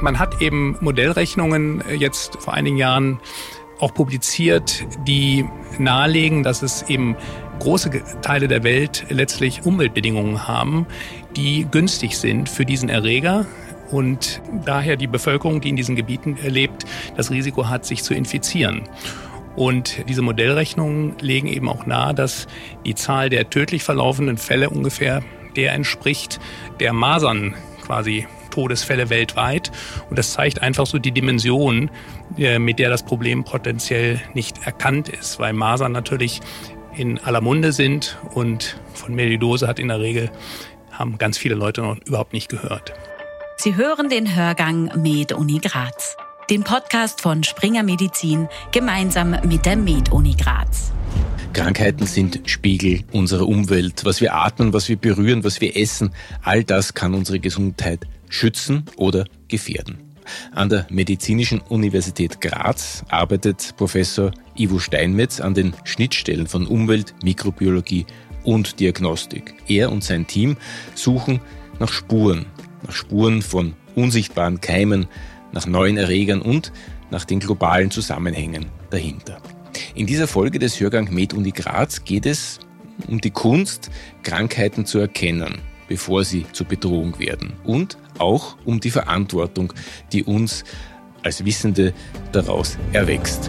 Man hat eben Modellrechnungen jetzt vor einigen Jahren auch publiziert, die nahelegen, dass es eben große Teile der Welt letztlich Umweltbedingungen haben, die günstig sind für diesen Erreger und daher die Bevölkerung, die in diesen Gebieten lebt, das Risiko hat, sich zu infizieren. Und diese Modellrechnungen legen eben auch nahe, dass die Zahl der tödlich verlaufenden Fälle ungefähr der entspricht der Masern quasi Todesfälle weltweit. Und das zeigt einfach so die Dimension, mit der das Problem potenziell nicht erkannt ist, weil Masern natürlich in aller Munde sind und von Melioidose haben ganz viele Leute noch überhaupt nicht gehört. Sie hören den Hörgang Med-Uni Graz, den Podcast von Springer Medizin gemeinsam mit der Med-Uni Graz. Krankheiten sind Spiegel unserer Umwelt. Was wir atmen, was wir berühren, was wir essen, all das kann unsere Gesundheit schützen oder gefährden. An der Medizinischen Universität Graz arbeitet Professor Ivo Steinmetz an den Schnittstellen von Umwelt, Mikrobiologie und Diagnostik. Er und sein Team suchen nach Spuren von unsichtbaren Keimen, nach neuen Erregern und nach den globalen Zusammenhängen dahinter. In dieser Folge des Hörgang Med-Uni Graz geht es um die Kunst, Krankheiten zu erkennen, bevor sie zur Bedrohung werden. Und auch um die Verantwortung, die uns als Wissende daraus erwächst.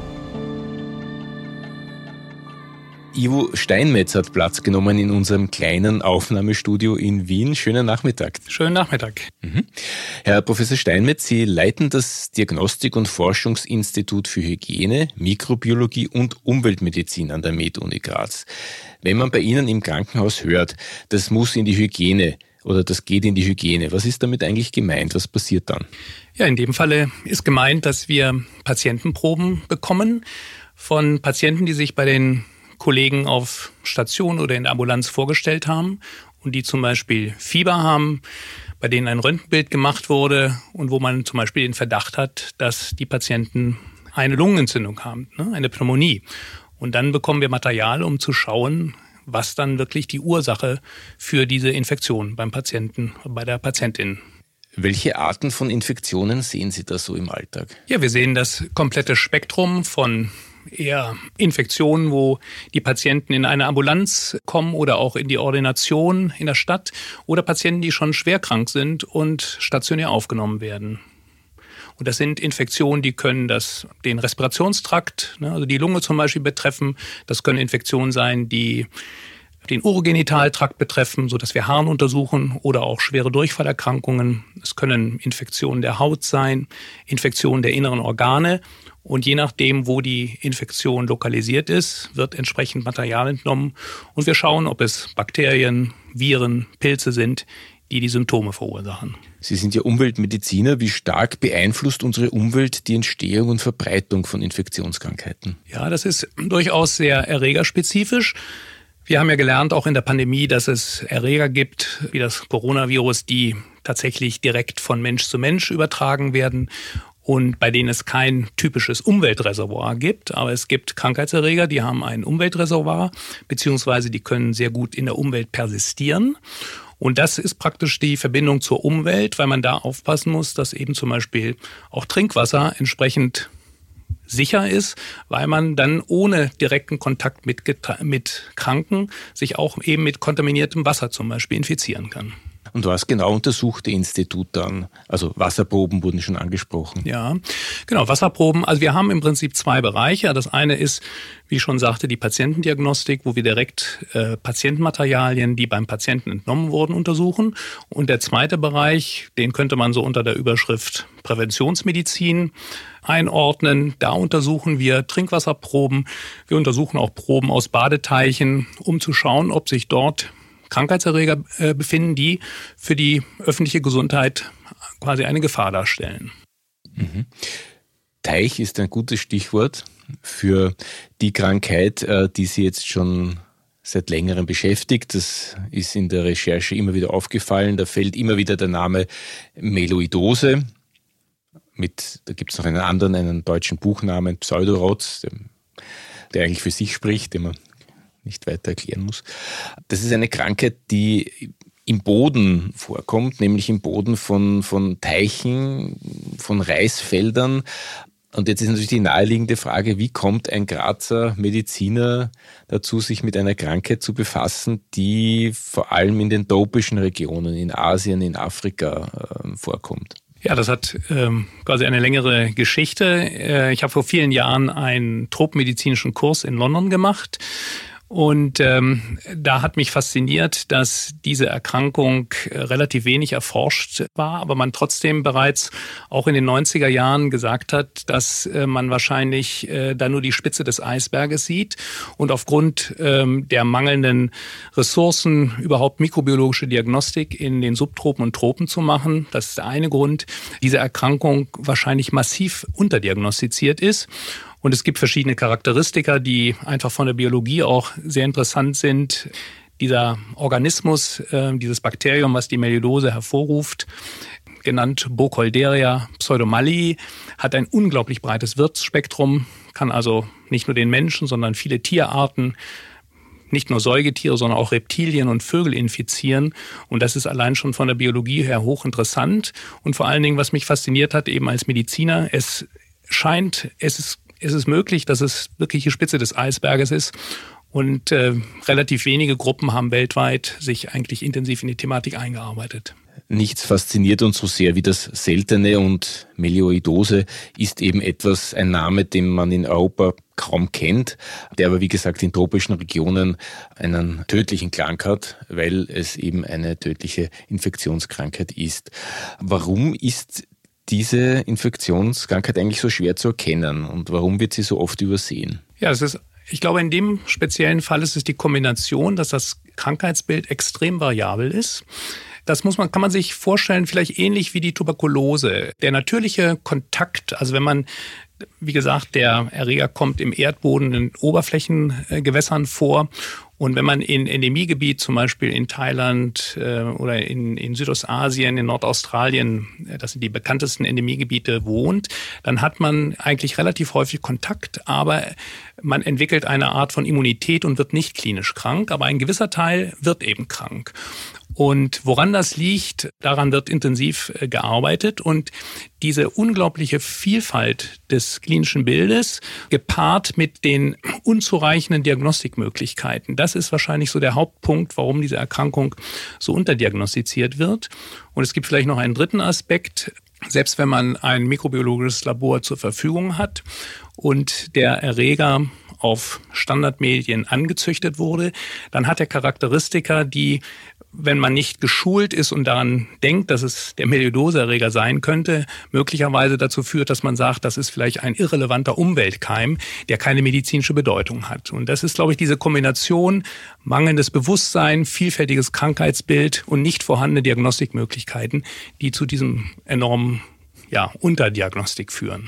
Ivo Steinmetz hat Platz genommen in unserem kleinen Aufnahmestudio in Wien. Schönen Nachmittag. Schönen Nachmittag. Herr Professor Steinmetz, Sie leiten das Diagnostik- und Forschungsinstitut für Hygiene, Mikrobiologie und Umweltmedizin an der Med-Uni Graz. Wenn man bei Ihnen im Krankenhaus hört, das muss in die Hygiene oder das geht in die Hygiene, was ist damit eigentlich gemeint? Was passiert dann? Ja, in dem Falle ist gemeint, dass wir Patientenproben bekommen von Patienten, die sich bei den Kollegen auf Station oder in der Ambulanz vorgestellt haben und die zum Beispiel Fieber haben, bei denen ein Röntgenbild gemacht wurde und wo man zum Beispiel den Verdacht hat, dass die Patienten eine Lungenentzündung haben, eine Pneumonie. Und dann bekommen wir Material, um zu schauen, was dann wirklich die Ursache für diese Infektion beim Patienten, bei der Patientin. Welche Arten von Infektionen sehen Sie da so im Alltag? Ja, wir sehen das komplette Spektrum von eher Infektionen, wo die Patienten in eine Ambulanz kommen oder auch in die Ordination in der Stadt oder Patienten, die schon schwer krank sind und stationär aufgenommen werden. Und das sind Infektionen, die können den Respirationstrakt, also die Lunge zum Beispiel betreffen. Das können Infektionen sein, die den Urogenitaltrakt betreffen, sodass wir Harn untersuchen oder auch schwere Durchfallerkrankungen. Es können Infektionen der Haut sein, Infektionen der inneren Organe. Und je nachdem, wo die Infektion lokalisiert ist, wird entsprechend Material entnommen. Und wir schauen, ob es Bakterien, Viren, Pilze sind, die Symptome verursachen. Sie sind ja Umweltmediziner. Wie stark beeinflusst unsere Umwelt die Entstehung und Verbreitung von Infektionskrankheiten? Ja, das ist durchaus sehr erregerspezifisch. Wir haben ja gelernt, auch in der Pandemie, dass es Erreger gibt, wie das Coronavirus, die tatsächlich direkt von Mensch zu Mensch übertragen werden und bei denen es kein typisches Umweltreservoir gibt. Aber es gibt Krankheitserreger, die haben ein Umweltreservoir, beziehungsweise die können sehr gut in der Umwelt persistieren. Und das ist praktisch die Verbindung zur Umwelt, weil man da aufpassen muss, dass eben zum Beispiel auch Trinkwasser entsprechend sicher ist, weil man dann ohne direkten Kontakt mit Kranken sich auch eben mit kontaminiertem Wasser zum Beispiel infizieren kann. Und was genau untersucht das Institut dann? Also Wasserproben wurden schon angesprochen. Ja, genau, Wasserproben. Also wir haben im Prinzip zwei Bereiche. Das eine ist, wie ich schon sagte, die Patientendiagnostik, wo wir direkt Patientenmaterialien, die beim Patienten entnommen wurden, untersuchen. Und der zweite Bereich, den könnte man so unter der Überschrift Präventionsmedizin einordnen. Da untersuchen wir Trinkwasserproben. Wir untersuchen auch Proben aus Badeteichen, um zu schauen, ob sich dort Krankheitserreger befinden, die für die öffentliche Gesundheit quasi eine Gefahr darstellen. Teich ist ein gutes Stichwort für die Krankheit, die Sie jetzt schon seit längerem beschäftigt. Das ist in der Recherche immer wieder aufgefallen. Da fällt immer wieder der Name Melioidose. Da gibt es noch einen deutschen Buchnamen, Pseudorotz, der eigentlich für sich spricht, den man nicht weiter erklären muss. Das ist eine Krankheit, die im Boden vorkommt, nämlich im Boden von Teichen, von Reisfeldern. Und jetzt ist natürlich die naheliegende Frage, wie kommt ein Grazer Mediziner dazu, sich mit einer Krankheit zu befassen, die vor allem in den tropischen Regionen, in Asien, in Afrika vorkommt? Ja, das hat quasi eine längere Geschichte. Ich habe vor vielen Jahren einen tropenmedizinischen Kurs in London gemacht. Und da hat mich fasziniert, dass diese Erkrankung relativ wenig erforscht war, aber man trotzdem bereits auch in den 90er Jahren gesagt hat, dass man wahrscheinlich da nur die Spitze des Eisberges sieht und aufgrund der mangelnden Ressourcen überhaupt mikrobiologische Diagnostik in den Subtropen und Tropen zu machen. Das ist der eine Grund, diese Erkrankung wahrscheinlich massiv unterdiagnostiziert ist. Und es gibt verschiedene Charakteristika, die einfach von der Biologie auch sehr interessant sind. Dieser Organismus, dieses Bakterium, was die Melioidose hervorruft, genannt Burkholderia pseudomallii, hat ein unglaublich breites Wirtsspektrum, kann also nicht nur den Menschen, sondern viele Tierarten, nicht nur Säugetiere, sondern auch Reptilien und Vögel infizieren. Und das ist allein schon von der Biologie her hochinteressant. Und vor allen Dingen, was mich fasziniert hat, eben als Mediziner, es ist möglich, dass es wirklich die Spitze des Eisberges ist und relativ wenige Gruppen haben weltweit sich eigentlich intensiv in die Thematik eingearbeitet. Nichts fasziniert uns so sehr wie das Seltene und Melioidose ist eben ein Name, den man in Europa kaum kennt, der aber wie gesagt in tropischen Regionen einen tödlichen Klang hat, weil es eben eine tödliche Infektionskrankheit ist. Warum ist diese Infektionskrankheit eigentlich so schwer zu erkennen und warum wird sie so oft übersehen? Ja, ich glaube, in dem speziellen Fall ist es die Kombination, dass das Krankheitsbild extrem variabel ist. Das kann man sich vorstellen, vielleicht ähnlich wie die Tuberkulose. Der natürliche Kontakt, also wenn man, wie gesagt, der Erreger kommt im Erdboden, in Oberflächengewässern vor. Und wenn man in Endemiegebiet, zum Beispiel in Thailand oder in Südostasien, in Nordaustralien, das sind die bekanntesten Endemiegebiete, wohnt, dann hat man eigentlich relativ häufig Kontakt, aber man entwickelt eine Art von Immunität und wird nicht klinisch krank, aber ein gewisser Teil wird eben krank. Und woran das liegt, daran wird intensiv gearbeitet. Und diese unglaubliche Vielfalt des klinischen Bildes, gepaart mit den unzureichenden Diagnostikmöglichkeiten, das ist wahrscheinlich so der Hauptpunkt, warum diese Erkrankung so unterdiagnostiziert wird. Und es gibt vielleicht noch einen dritten Aspekt. Selbst wenn man ein mikrobiologisches Labor zur Verfügung hat und der Erreger auf Standardmedien angezüchtet wurde, dann hat er Charakteristika, die, wenn man nicht geschult ist und daran denkt, dass es der Melioidose-Erreger sein könnte, möglicherweise dazu führt, dass man sagt, das ist vielleicht ein irrelevanter Umweltkeim, der keine medizinische Bedeutung hat. Und das ist, glaube ich, diese Kombination mangelndes Bewusstsein, vielfältiges Krankheitsbild und nicht vorhandene Diagnostikmöglichkeiten, die zu diesem enormen Unterdiagnostik führen.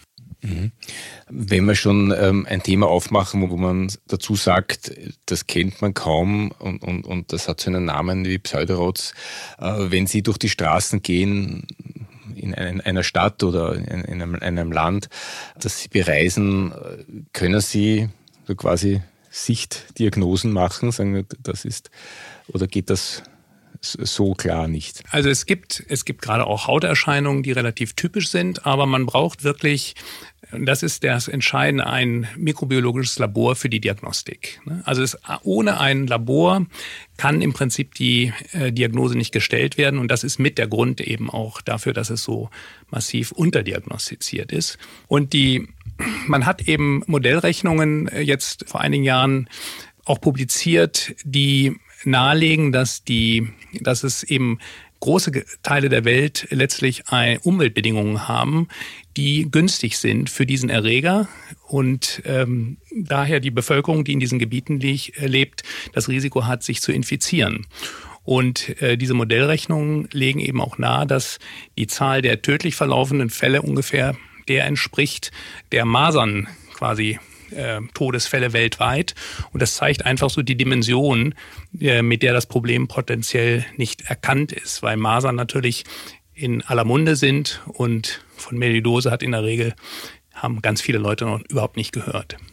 Wenn wir schon ein Thema aufmachen, wo man dazu sagt, das kennt man kaum und das hat so einen Namen wie Pseudoroz, wenn Sie durch die Straßen gehen in einer Stadt oder in einem Land, das Sie bereisen, können Sie so quasi Sichtdiagnosen machen, sagen, das ist, oder geht das so klar nicht? Also es gibt gerade auch Hauterscheinungen, die relativ typisch sind, aber man braucht wirklich, das ist das Entscheidende, ein mikrobiologisches Labor für die Diagnostik. Also ohne ein Labor kann im Prinzip die Diagnose nicht gestellt werden und das ist mit der Grund eben auch dafür, dass es so massiv unterdiagnostiziert ist. Und man hat eben Modellrechnungen jetzt vor einigen Jahren auch publiziert, die nahelegen, dass es eben große Teile der Welt letztlich Umweltbedingungen haben, die günstig sind für diesen Erreger und daher die Bevölkerung, die in diesen Gebieten lebt, das Risiko hat, sich zu infizieren. Und diese Modellrechnungen legen eben auch nahe, dass die Zahl der tödlich verlaufenden Fälle ungefähr der entspricht der Masern quasi Todesfälle weltweit. Und das zeigt einfach so die Dimension, mit der das Problem potenziell nicht erkannt ist, weil Masern natürlich in aller Munde sind und von Melioidose haben ganz viele Leute noch überhaupt nicht gehört.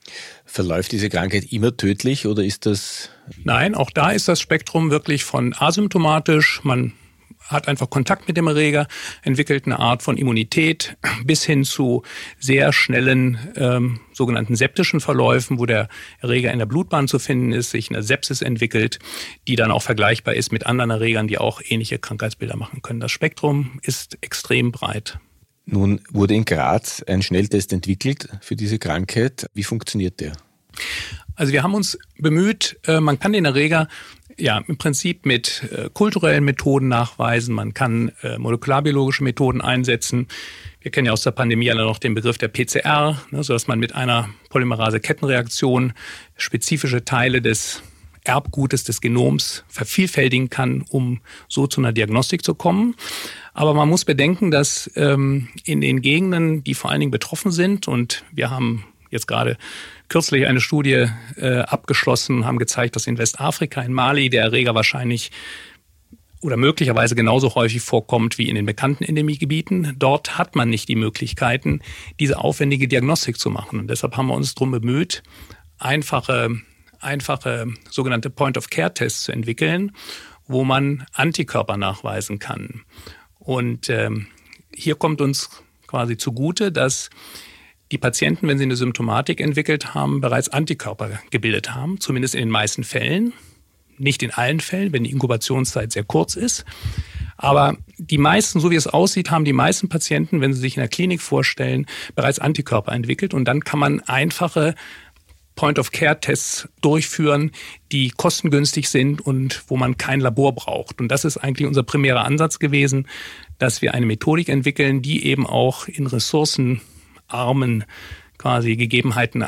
Verläuft diese Krankheit immer tödlich oder ist das? Nein, auch da ist das Spektrum wirklich von asymptomatisch. Man hat einfach Kontakt mit dem Erreger, entwickelt eine Art von Immunität bis hin zu sehr schnellen sogenannten septischen Verläufen, wo der Erreger in der Blutbahn zu finden ist, sich eine Sepsis entwickelt, die dann auch vergleichbar ist mit anderen Erregern, die auch ähnliche Krankheitsbilder machen können. Das Spektrum ist extrem breit. Nun wurde in Graz ein Schnelltest entwickelt für diese Krankheit. Wie funktioniert der? Also wir haben uns bemüht, man kann den Erreger im Prinzip mit kulturellen Methoden nachweisen. Man kann molekularbiologische Methoden einsetzen. Wir kennen ja aus der Pandemie alle noch den Begriff der PCR, sodass man mit einer Polymerase-Kettenreaktion spezifische Teile des Erbgutes des Genoms vervielfältigen kann, um so zu einer Diagnostik zu kommen. Aber man muss bedenken, dass in den Gegenden, die vor allen Dingen betroffen sind, und wir haben jetzt gerade kürzlich eine Studie abgeschlossen, haben gezeigt, dass in Westafrika, in Mali, der Erreger wahrscheinlich oder möglicherweise genauso häufig vorkommt wie in den bekannten Endemiegebieten. Dort hat man nicht die Möglichkeiten, diese aufwendige Diagnostik zu machen. Und deshalb haben wir uns darum bemüht, einfache sogenannte Point-of-Care-Tests zu entwickeln, wo man Antikörper nachweisen kann. Und hier kommt uns quasi zugute, dass die Patienten, wenn sie eine Symptomatik entwickelt haben, bereits Antikörper gebildet haben, zumindest in den meisten Fällen. Nicht in allen Fällen, wenn die Inkubationszeit sehr kurz ist. Aber die meisten, so wie es aussieht, haben die meisten Patienten, wenn sie sich in der Klinik vorstellen, bereits Antikörper entwickelt. Und dann kann man einfache Point-of-Care-Tests durchführen, die kostengünstig sind und wo man kein Labor braucht. Und das ist eigentlich unser primärer Ansatz gewesen, dass wir eine Methodik entwickeln, die eben auch in ressourcenarmen quasi Gegebenheiten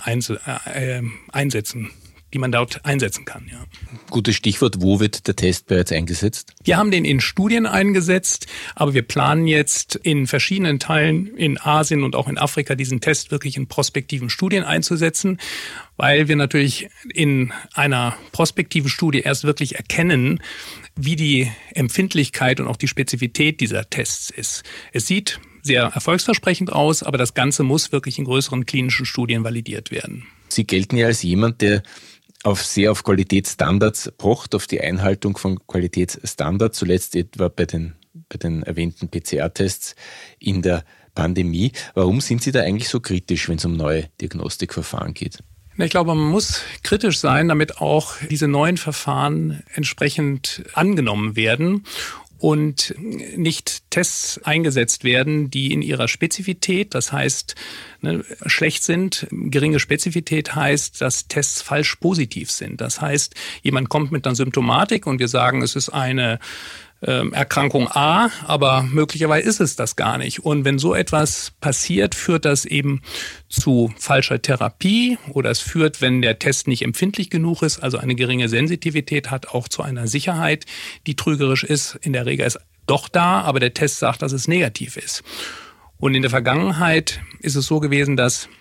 einsetzen, die man dort einsetzen kann. Ja. Gutes Stichwort, wo wird der Test bereits eingesetzt? Wir haben den in Studien eingesetzt, aber wir planen jetzt in verschiedenen Teilen in Asien und auch in Afrika diesen Test wirklich in prospektiven Studien einzusetzen, weil wir natürlich in einer prospektiven Studie erst wirklich erkennen, wie die Empfindlichkeit und auch die Spezifität dieser Tests ist. Es sieht sehr erfolgsversprechend aus, aber das Ganze muss wirklich in größeren klinischen Studien validiert werden. Sie gelten ja als jemand, der sehr auf Qualitätsstandards pocht, auf die Einhaltung von Qualitätsstandards, zuletzt etwa bei den erwähnten PCR-Tests in der Pandemie. Warum sind Sie da eigentlich so kritisch, wenn es um neue Diagnostikverfahren geht? Ich glaube, man muss kritisch sein, damit auch diese neuen Verfahren entsprechend angenommen werden und nicht Tests eingesetzt werden, die in ihrer Spezifität, das heißt, schlecht sind. Geringe Spezifität heißt, dass Tests falsch positiv sind. Das heißt, jemand kommt mit einer Symptomatik und wir sagen, es ist eine Erkrankung A, aber möglicherweise ist es das gar nicht. Und wenn so etwas passiert, führt das eben zu falscher Therapie oder es führt, wenn der Test nicht empfindlich genug ist, also eine geringe Sensitivität hat, auch zu einer Sicherheit, die trügerisch ist. In der Regel ist doch da, aber der Test sagt, dass es negativ ist. Und in der Vergangenheit ist es so gewesen, dass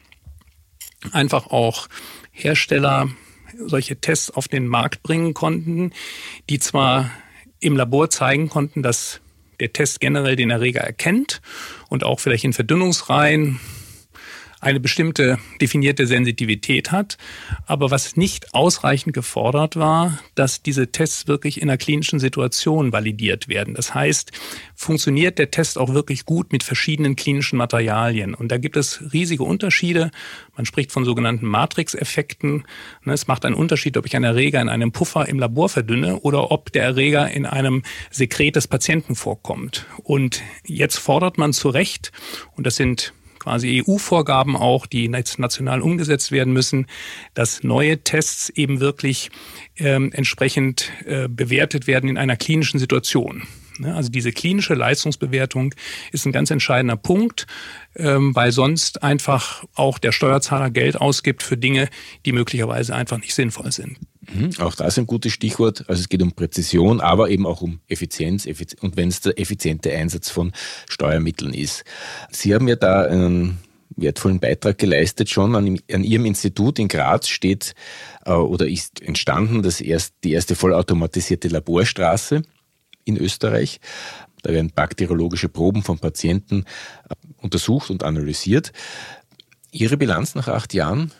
einfach auch Hersteller solche Tests auf den Markt bringen konnten, die zwar im Labor zeigen konnten, dass der Test generell den Erreger erkennt und auch vielleicht in Verdünnungsreihen eine bestimmte definierte Sensitivität hat. Aber was nicht ausreichend gefordert war, dass diese Tests wirklich in einer klinischen Situation validiert werden. Das heißt, funktioniert der Test auch wirklich gut mit verschiedenen klinischen Materialien? Und da gibt es riesige Unterschiede. Man spricht von sogenannten Matrix-Effekten. Es macht einen Unterschied, ob ich einen Erreger in einem Puffer im Labor verdünne oder ob der Erreger in einem Sekret des Patienten vorkommt. Und jetzt fordert man zu Recht, und das sind quasi EU-Vorgaben auch, die national umgesetzt werden müssen, dass neue Tests eben wirklich entsprechend bewertet werden in einer klinischen Situation. Also diese klinische Leistungsbewertung ist ein ganz entscheidender Punkt, weil sonst einfach auch der Steuerzahler Geld ausgibt für Dinge, die möglicherweise einfach nicht sinnvoll sind. Auch das ist ein gutes Stichwort. Also es geht um Präzision, aber eben auch um Effizienz und wenn es der effiziente Einsatz von Steuermitteln ist. Sie haben ja da einen wertvollen Beitrag geleistet schon. An Ihrem Institut in Graz steht oder ist entstanden die erste vollautomatisierte Laborstraße in Österreich. Da werden bakteriologische Proben von Patienten untersucht und analysiert. Ihre Bilanz nach 8 Jahren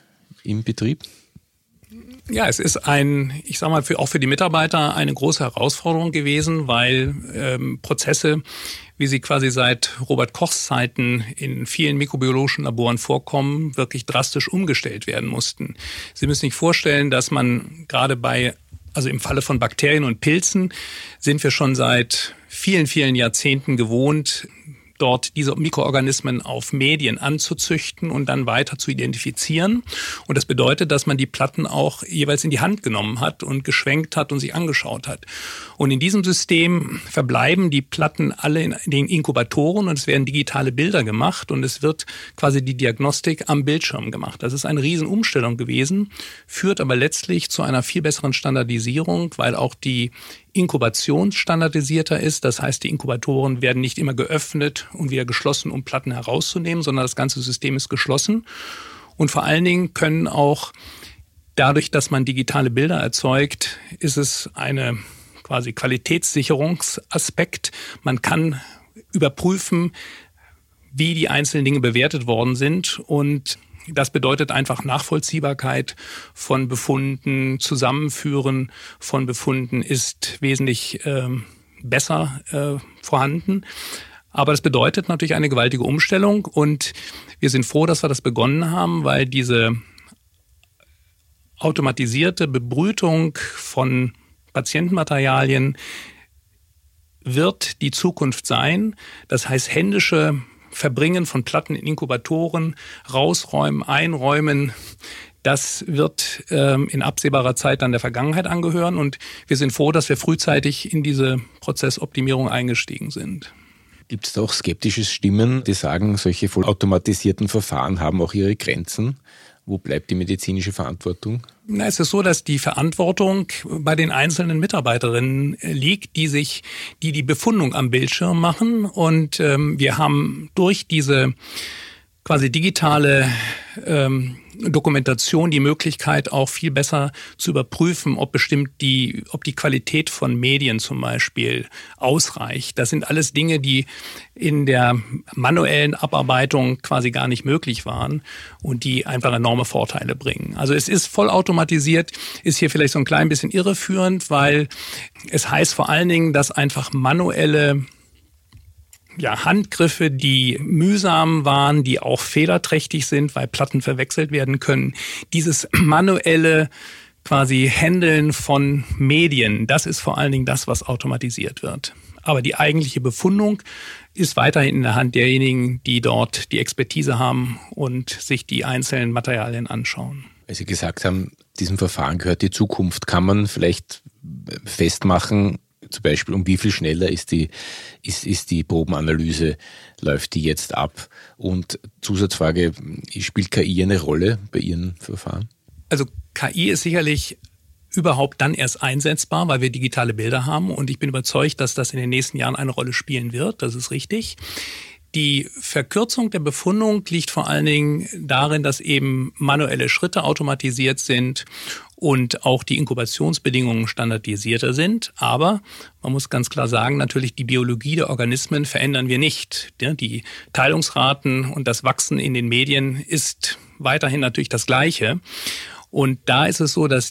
im Betrieb? Ja, es ist auch für die Mitarbeiter eine große Herausforderung gewesen, weil Prozesse, wie sie quasi seit Robert Kochs Zeiten in vielen mikrobiologischen Laboren vorkommen, wirklich drastisch umgestellt werden mussten. Sie müssen sich vorstellen, dass man gerade im Falle von Bakterien und Pilzen sind wir schon seit vielen, vielen Jahrzehnten gewohnt, dort diese Mikroorganismen auf Medien anzuzüchten und dann weiter zu identifizieren. Und das bedeutet, dass man die Platten auch jeweils in die Hand genommen hat und geschwenkt hat und sich angeschaut hat. Und in diesem System verbleiben die Platten alle in den Inkubatoren und es werden digitale Bilder gemacht und es wird quasi die Diagnostik am Bildschirm gemacht. Das ist eine Riesenumstellung gewesen, führt aber letztlich zu einer viel besseren Standardisierung, weil auch die Inkubation standardisierter ist. Das heißt, die Inkubatoren werden nicht immer geöffnet und wieder geschlossen, um Platten herauszunehmen, sondern das ganze System ist geschlossen. Und vor allen Dingen können auch dadurch, dass man digitale Bilder erzeugt, ist es eine quasi Qualitätssicherungsaspekt. Man kann überprüfen, wie die einzelnen Dinge bewertet worden sind und das bedeutet einfach Nachvollziehbarkeit von Befunden, Zusammenführen von Befunden ist wesentlich besser vorhanden. Aber das bedeutet natürlich eine gewaltige Umstellung und wir sind froh, dass wir das begonnen haben, weil diese automatisierte Bebrütung von Patientenmaterialien wird die Zukunft sein. Das heißt, händische Verbringen von Platten in Inkubatoren, rausräumen, einräumen, das wird in absehbarer Zeit dann der Vergangenheit angehören und wir sind froh, dass wir frühzeitig in diese Prozessoptimierung eingestiegen sind. Gibt es da auch skeptische Stimmen, die sagen, solche vollautomatisierten Verfahren haben auch ihre Grenzen? Wo bleibt die medizinische Verantwortung? Es ist so, dass die Verantwortung bei den einzelnen Mitarbeiterinnen liegt, die Befundung am Bildschirm machen. Und wir haben durch diese quasi digitale Dokumentation die Möglichkeit auch viel besser zu überprüfen, ob die Qualität von Medien zum Beispiel ausreicht. Das sind alles Dinge, die in der manuellen Abarbeitung quasi gar nicht möglich waren und die einfach enorme Vorteile bringen. Also es ist vollautomatisiert, ist hier vielleicht so ein klein bisschen irreführend, weil es heißt vor allen Dingen, dass einfach manuelle Handgriffe, die mühsam waren, die auch fehlerträchtig sind, weil Platten verwechselt werden können. Dieses manuelle quasi Handeln von Medien, das ist vor allen Dingen das, was automatisiert wird. Aber die eigentliche Befundung ist weiterhin in der Hand derjenigen, die dort die Expertise haben und sich die einzelnen Materialien anschauen. Weil Sie gesagt haben, diesem Verfahren gehört die Zukunft. Kann man vielleicht festmachen, zum Beispiel, um wie viel schneller ist die Probenanalyse, läuft die jetzt ab? Und Zusatzfrage, spielt KI eine Rolle bei Ihren Verfahren? Also KI ist sicherlich überhaupt dann erst einsetzbar, weil wir digitale Bilder haben. Und ich bin überzeugt, dass das in den nächsten Jahren eine Rolle spielen wird. Das ist richtig. Die Verkürzung der Befundung liegt vor allen Dingen darin, dass eben manuelle Schritte automatisiert sind und auch die Inkubationsbedingungen standardisierter sind. Aber man muss ganz klar sagen, natürlich die Biologie der Organismen verändern wir nicht. Die Teilungsraten und das Wachsen in den Medien ist weiterhin natürlich das Gleiche. Und da ist es so, dass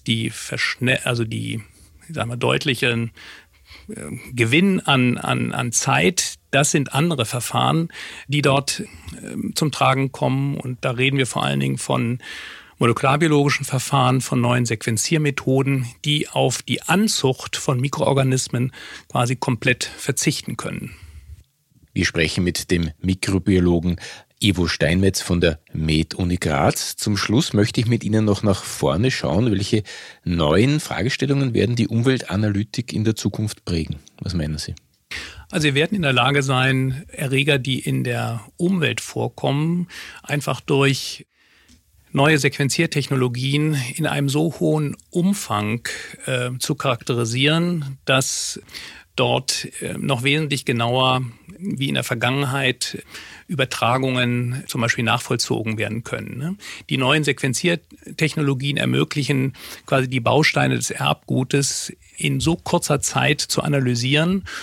deutlichen Gewinn an Zeit, das sind andere Verfahren, die dort zum Tragen kommen. Und da reden wir vor allen Dingen von molekularbiologischen Verfahren, von neuen Sequenziermethoden, die auf die Anzucht von Mikroorganismen quasi komplett verzichten können. Wir sprechen mit dem Mikrobiologen Ivo Steinmetz von der Med-Uni Graz. Zum Schluss möchte ich mit Ihnen noch nach vorne schauen. Welche neuen Fragestellungen werden die Umweltanalytik in der Zukunft prägen? Was meinen Sie? Also wir werden in der Lage sein, Erreger, die in der Umwelt vorkommen, einfach durch neue Sequenziertechnologien in einem so hohen Umfang zu charakterisieren, dass dort noch wesentlich genauer wie in der Vergangenheit Übertragungen zum Beispiel nachvollzogen werden können. Die neuen Sequenziertechnologien ermöglichen quasi die Bausteine des Erbgutes in so kurzer Zeit zu analysieren.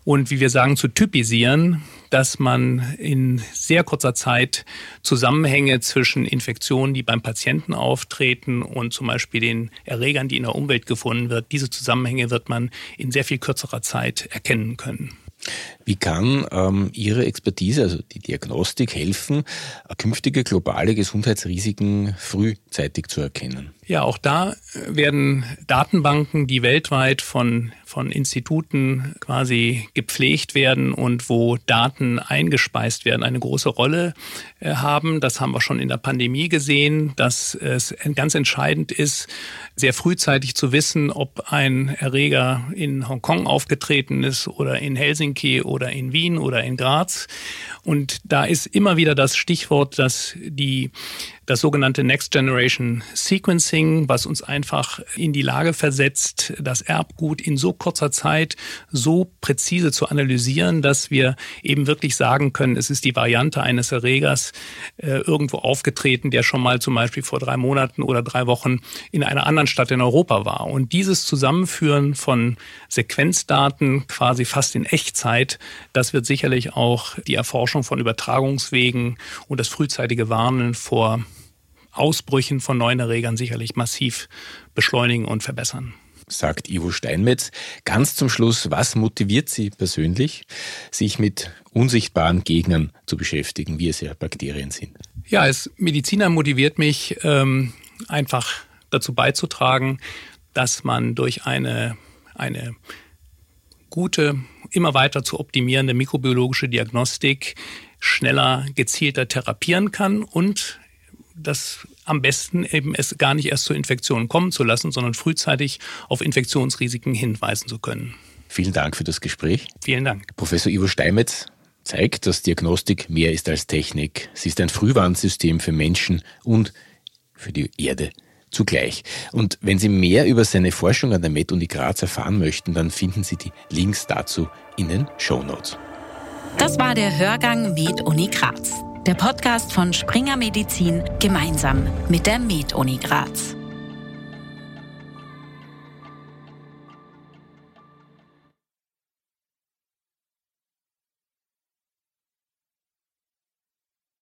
und, wie wir sagen, zu typisieren, dass man in sehr kurzer Zeit Zusammenhänge zwischen Infektionen, die beim Patienten auftreten, und zum Beispiel den Erregern, die in der Umwelt gefunden wird, diese Zusammenhänge wird man in sehr viel kürzerer Zeit erkennen können. Wie kann Ihre Expertise, also die Diagnostik, helfen, künftige globale Gesundheitsrisiken frühzeitig zu erkennen? Ja, auch da werden Datenbanken, die weltweit von Instituten quasi gepflegt werden und wo Daten eingespeist werden, eine große Rolle haben. Das haben wir schon in der Pandemie gesehen, dass es ganz entscheidend ist, sehr frühzeitig zu wissen, ob ein Erreger in Hongkong aufgetreten ist oder in Helsinki oder in Wien oder in Graz. Und da ist immer wieder das Stichwort, dass das sogenannte Next Generation Sequencing, was uns einfach in die Lage versetzt, das Erbgut in so kurzer Zeit so präzise zu analysieren, dass wir eben wirklich sagen können, es ist die Variante eines Erregers irgendwo aufgetreten, der schon mal zum Beispiel vor 3 Monaten oder 3 Wochen in einer anderen Stadt in Europa war. Und dieses Zusammenführen von Sequenzdaten quasi fast in Echtzeit, das wird sicherlich auch die Erforschung von Übertragungswegen und das frühzeitige Warnen vor Ausbrüchen von neuen Erregern sicherlich massiv beschleunigen und verbessern. Sagt Ivo Steinmetz. Ganz zum Schluss, was motiviert Sie persönlich, sich mit unsichtbaren Gegnern zu beschäftigen, wie es ja Bakterien sind? Ja, als Mediziner motiviert mich einfach dazu beizutragen, dass man durch eine gute, immer weiter zu optimierende mikrobiologische Diagnostik schneller, gezielter therapieren kann und das am besten eben es gar nicht erst zur Infektion kommen zu lassen, sondern frühzeitig auf Infektionsrisiken hinweisen zu können. Vielen Dank für das Gespräch. Vielen Dank. Professor Ivo Steinmetz zeigt, dass Diagnostik mehr ist als Technik. Sie ist ein Frühwarnsystem für Menschen und für die Erde zugleich. Und wenn Sie mehr über seine Forschung an der Med-Uni Graz erfahren möchten, dann finden Sie die Links dazu in den Shownotes. Das war der Hörgang Med-Uni Graz. Der Podcast von Springer Medizin gemeinsam mit der Med-Uni Graz.